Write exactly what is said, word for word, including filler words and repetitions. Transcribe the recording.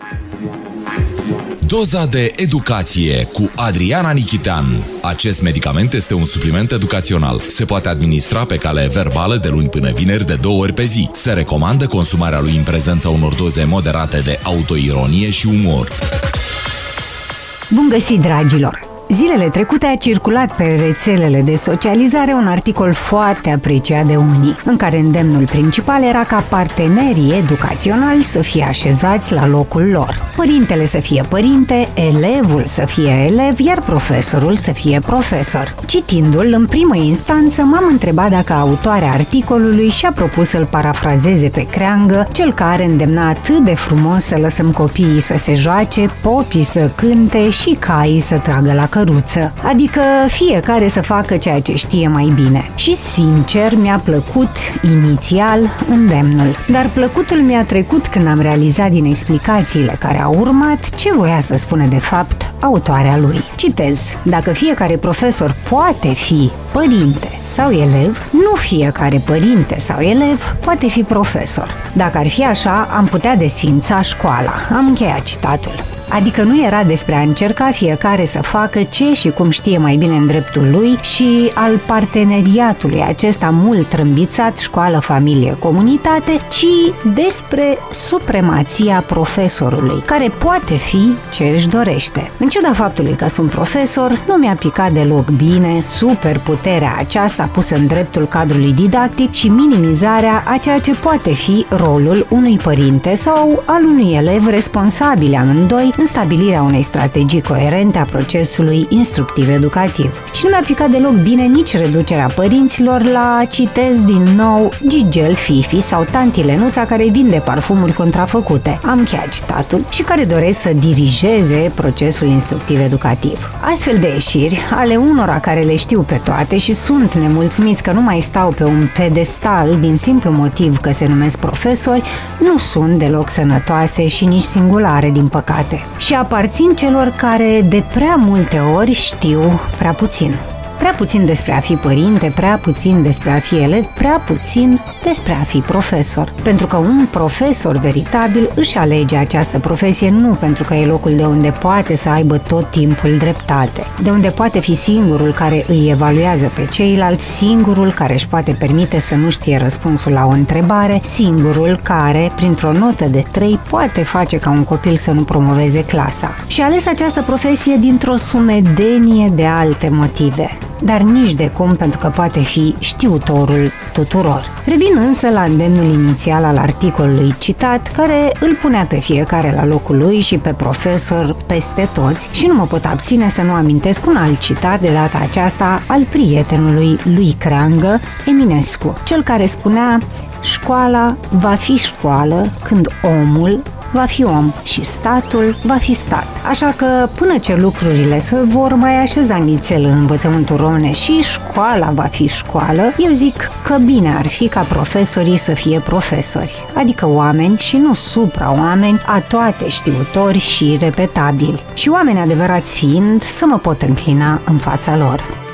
Doza de educație cu Adriana Nichitean. Acest medicament este un supliment educațional. Se poate administra pe cale verbală de luni până vineri de două ori pe zi. Se recomandă consumarea lui în prezența unor doze moderate de autoironie și umor. Bun găsit, dragilor! Zilele trecute a circulat pe rețelele de socializare un articol foarte apreciat de unii, în care îndemnul principal era ca partenerii educaționali să fie așezați la locul lor. Părintele să fie părinte, elevul să fie elev, iar profesorul să fie profesor. Citindu-l, în primă instanță, m-am întrebat dacă autoarea articolului și-a propus să-l parafrazeze pe creangă, cel care îndemna atât de frumos să lăsăm copiii să se joace, popii să cânte și caii să tragă la căruță, adică fiecare să facă ceea ce știe mai bine. Și sincer, mi-a plăcut inițial îndemnul, dar plăcutul mi-a trecut când am realizat din explicațiile care au urmat ce voia să spună de fapt autoarea lui. Citez: dacă fiecare profesor poate fi părinte sau elev, nu fiecare părinte sau elev poate fi profesor. Dacă ar fi așa, am putea desfința școala. Am încheiat citatul. Adică nu era despre a încerca fiecare să facă ce și cum știe mai bine în dreptul lui și al parteneriatului acesta mult trâmbițat școală, familie, comunitate, ci despre supremația profesorului, care poate fi ce își dorește. În ciuda faptului că sunt profesor, nu mi-a picat deloc bine superputerea aceasta pusă în dreptul cadrului didactic și minimizarea a ceea ce poate fi rolul unui părinte sau al unui elev responsabil amândoi în stabilirea unei strategii coerente a procesului instructiv-educativ. Și nu mi-a picat deloc bine nici reducerea părinților la, citez din nou, Gigel, Fifi sau tanti Lenuța care vinde parfumuri contrafăcute. Am încheiat citatul și care doresc să dirigeze procesul instructiv-educativ. Astfel de ieșiri, ale unora care le știu pe toate și sunt nemulțumiți că nu mai stau pe un pedestal din simplu motiv că se numesc profesori, nu sunt deloc sănătoase și nici singulare, din păcate. Și aparțin celor care de prea multe ori știu prea puțin. Prea puțin despre a fi părinte, prea puțin despre a fi elev, prea puțin despre a fi profesor. Pentru că un profesor veritabil își alege această profesie nu pentru că e locul de unde poate să aibă tot timpul dreptate, de unde poate fi singurul care îi evaluează pe ceilalți, singurul care își poate permite să nu știe răspunsul la o întrebare, singurul care, printr-o notă de trei, poate face ca un copil să nu promoveze clasa. Și a ales această profesie dintr-o sumedenie de alte motive, dar nici de cum pentru că poate fi știutorul tuturor. Revin însă la îndemnul inițial al articolului citat, care îl punea pe fiecare la locul lui și pe profesor peste toți, și nu mă pot abține să nu amintesc un alt citat, de data aceasta al prietenului lui Creangă, Eminescu, cel care spunea: școala va fi școală când omul va fi om și statul va fi stat. Așa că până ce lucrurile se vor mai așeza nițel în învățământul românesc și școala va fi școală, eu zic că bine ar fi ca profesorii să fie profesori, adică oameni și nu supra-oameni, a toate știutori și repetabili. Și oameni adevărați fiind, să mă pot înclina în fața lor.